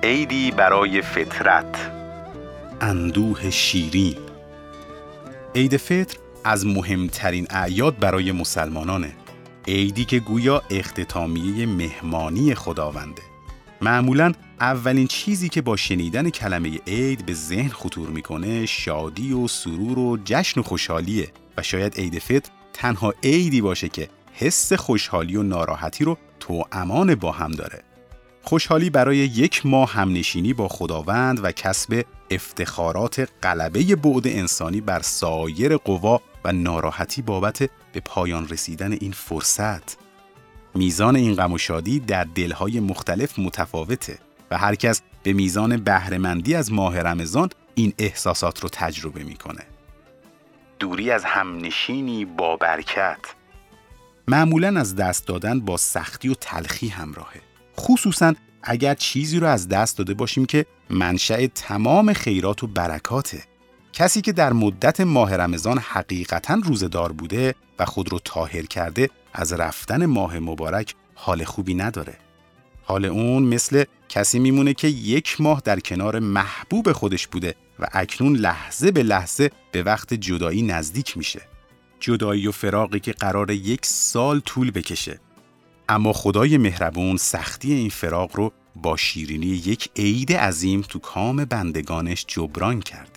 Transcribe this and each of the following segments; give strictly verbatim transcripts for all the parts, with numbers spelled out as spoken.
عیدی برای فطرت. اندوه شیرین. عید فطر از مهمترین اعیاد برای مسلمانانه. عیدی که گویا اختتامیه مهمانی خداونده. معمولاً اولین چیزی که با شنیدن کلمه عید به ذهن خطور میکنه شادی و سرور و جشن و خوشحالیه و شاید عید فطر تنها عیدی باشه که حس خوشحالی و ناراحتی رو توامان با هم داره. خوشحالی برای یک ماه همنشینی با خداوند و کسب افتخارات غلبه بعد انسانی بر سایر قوا و ناراحتی بابت به پایان رسیدن این فرصت. میزان این غم و شادی در دلهای مختلف متفاوته و هر کس به میزان بهره‌مندی از ماه رمضان این احساسات رو تجربه میکنه. دوری از همنشینی با برکت. معمولاً از دست دادن با سختی و تلخی همراهه. خصوصاً اگر چیزی رو از دست داده باشیم که منشأ تمام خیرات و برکاته. کسی که در مدت ماه رمضان حقیقتاً روزه‌دار بوده و خود رو طاهر کرده از رفتن ماه مبارک حال خوبی نداره. حال اون مثل کسی میمونه که یک ماه در کنار محبوب خودش بوده و اکنون لحظه به لحظه به وقت جدایی نزدیک میشه. جدایی و فراقی که قراره یک سال طول بکشه. اما خدای مهربون سختی این فراق رو با شیرینی یک عید عظیم تو کام بندگانش جبران کرده.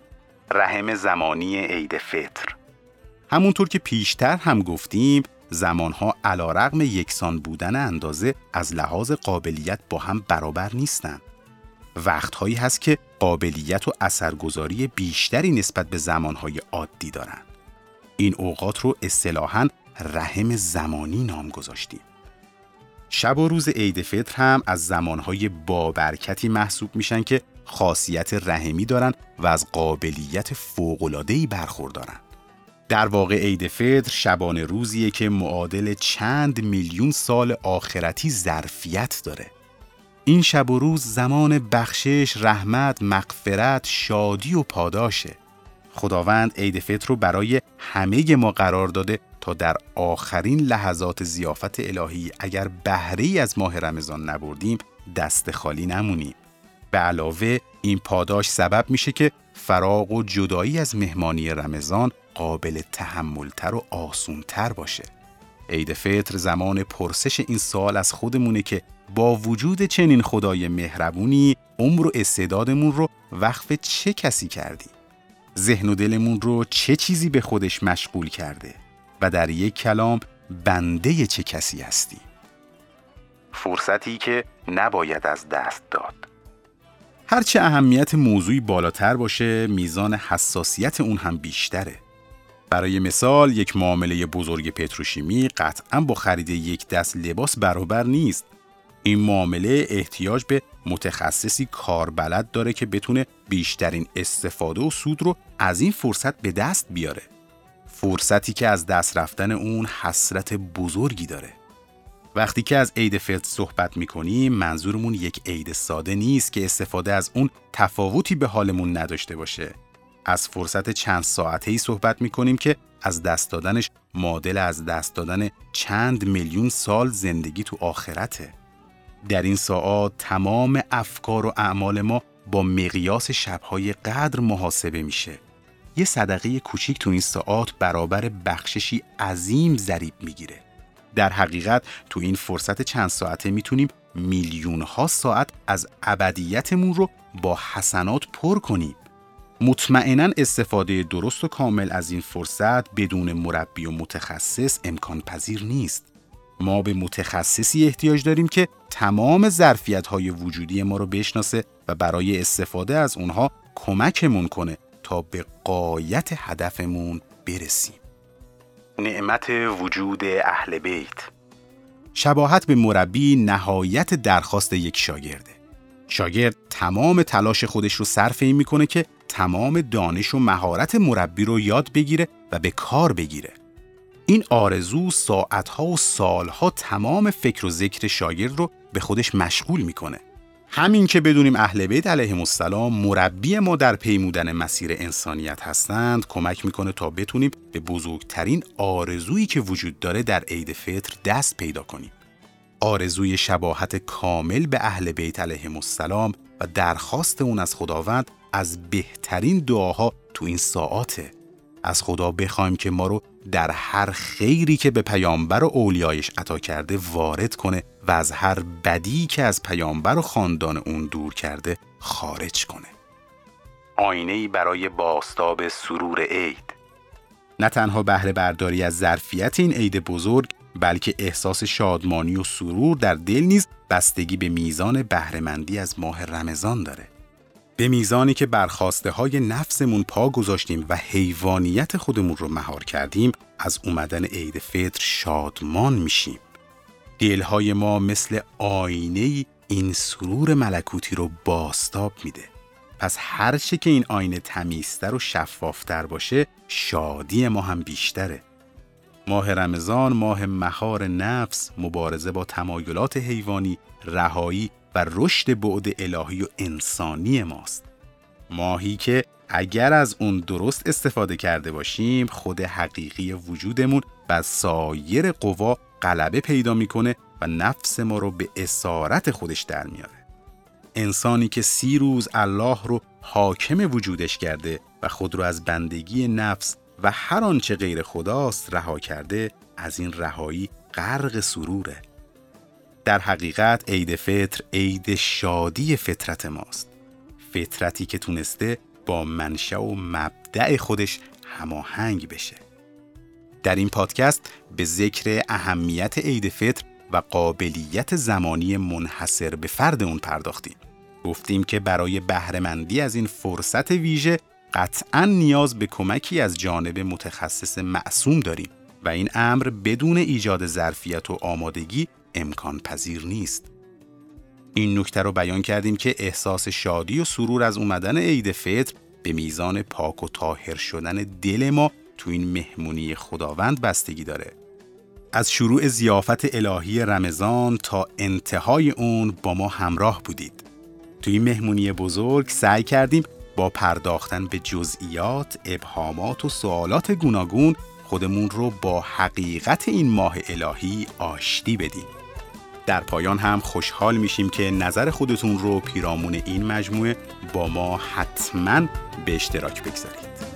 رحم زمانی عید فطر. همونطور که پیشتر هم گفتیم زمانها علیرغم یکسان بودن اندازه از لحاظ قابلیت با هم برابر نیستن. وقتهایی هست که قابلیت و اثرگذاری بیشتری نسبت به زمانهای عادی دارن. این اوقات رو اصطلاحاً رحم زمانی نام گذاشتیم. شب و روز عید فطر هم از زمانهای بابرکتی محسوب میشن که خاصیت رحمی دارن و از قابلیت فوق‌العاده‌ای برخوردارن. در واقع عید فطر شبانه روزیه که معادل چند میلیون سال آخرتی ظرفیت داره. این شب و روز زمان بخشش، رحمت، مغفرت، شادی و پاداشه. خداوند عید فطر رو برای همه ما قرار داده تا در آخرین لحظات ضیافت الهی اگر بهره‌ای از ماه رمضان نبردیم دست خالی نمونیم. به علاوه این پاداش سبب میشه که فراق و جدایی از مهمانی رمضان قابل تحملتر و آسونتر باشه. عید فطر زمان پرسش این سوال از خودمونه که با وجود چنین خدای مهربونی عمر و استعدادمون رو وقف چه کسی کردیم؟ ذهن و دلمون رو چه چیزی به خودش مشغول کرده و در یک کلام بنده چه کسی هستی؟ فرصتی که نباید از دست داد. هرچه اهمیت موضوعی بالاتر باشه میزان حساسیت اون هم بیشتره. برای مثال یک معامله بزرگ پتروشیمی قطعاً با خرید یک دست لباس برابر نیست. این معامله احتیاج به متخصصی کاربلد داره که بتونه بیشترین استفاده و سود رو از این فرصت به دست بیاره. فرصتی که از دست رفتن اون حسرت بزرگی داره. وقتی که از عید فطر صحبت میکنیم منظورمون یک عید ساده نیست که استفاده از اون تفاوتی به حالمون نداشته باشه. از فرصت چند ساعته‌ای صحبت میکنیم که از دست دادنش معادل از دست دادن چند میلیون سال زندگی تو آخرته. در این ساعات تمام افکار و اعمال ما با مقیاس شب‌های قدر محاسبه میشه. یه صدقه کوچیک تو این ساعات برابر بخششی عظیم ضریب میگیره. در حقیقت تو این فرصت چند ساعته میتونیم میلیون ها ساعت از ابدیتمون رو با حسنات پر کنیم. مطمئناً استفاده درست و کامل از این فرصت بدون مربی و متخصص امکان پذیر نیست. ما به متخصصی احتیاج داریم که تمام ظرفیت‌های وجودی ما رو بشناسه و برای استفاده از اونها کمکمون کنه تا به غایت هدفمون برسیم. نعمت وجود اهل بیت. شباهت به مربی نهایت درخواست یک شاگرده. شاگرد تمام تلاش خودش رو صرف این میکنه که تمام دانش و مهارت مربی رو یاد بگیره و به کار بگیره. این آرزو ساعتها و سالها تمام فکر و ذکر شاگرد رو به خودش مشغول میکنه. همین که بدونیم اهل بیت علیهم السلام مربی ما در پیمودن مسیر انسانیت هستند کمک میکنه تا بتونیم به بزرگترین آرزویی که وجود داره در عید فطر دست پیدا کنیم. آرزوی شباهت کامل به اهل بیت علیهم السلام و درخواست اون از خداوند از بهترین دعاها تو این ساعاته. از خدا بخوایم که ما رو در هر خیری که به پیامبر و اولیایش عطا کرده وارد کنه و از هر بدی که از پیامبر و خاندان اون دور کرده خارج کنه. آینه‌ای برای بازتاب سرور عید. نه تنها بهره برداری از ظرفیت این عید بزرگ، بلکه احساس شادمانی و سرور در دل نیز بستگی به میزان بهره‌مندی از ماه رمضان داره. به میزانی که برخواسته های نفسمون پا گذاشتیم و حیوانیت خودمون رو مهار کردیم، از اومدن عید فطر شادمان میشیم. دلهای ما مثل آینه‌ای این سرور ملکوتی رو بازتاب میده. پس هر چه که این آینه تمیزتر و شفافتر باشه، شادی ما هم بیشتره. ماه رمضان ماه مهار نفس، مبارزه با تمایلات حیوانی، رهایی و رشد بعد الهی و انسانی ماست. ماهی که اگر از اون درست استفاده کرده باشیم، خود حقیقی وجودمون و سایر قوا غلبه پیدا میکنه و نفس ما رو به اسارت خودش در میاره. انسانی که سی روز الله رو حاکم وجودش کرده و خود رو از بندگی نفس و هر آنچه غیر خداست رها کرده، از این رهایی غرق سروره. در حقیقت عید فطر عید شادی فطرت ماست. فطرتی که تونسته با منشأ و مبدأ خودش هماهنگ بشه. در این پادکست به ذکر اهمیت عید فطر و قابلیت زمانی منحصر به فرد اون پرداختیم. گفتیم که برای بهره‌مندی از این فرصت ویژه قطعاً نیاز به کمکی از جانب متخصص معصوم داریم و این امر بدون ایجاد ظرفیت و آمادگی امکان پذیر نیست. این نکته رو بیان کردیم که احساس شادی و سرور از اومدن عید فطر به میزان پاک و طاهر شدن دل ما تو این مهمونی خداوند بستگی داره. از شروع ضیافت الهی رمضان تا انتهای اون با ما همراه بودید. تو این مهمونی بزرگ سعی کردیم با پرداختن به جزئیات، ابهامات و سوالات گوناگون خودمون رو با حقیقت این ماه الهی آشتی بدیم. در پایان هم خوشحال میشیم که نظر خودتون رو پیرامون این مجموعه با ما حتماً به اشتراک بگذارید.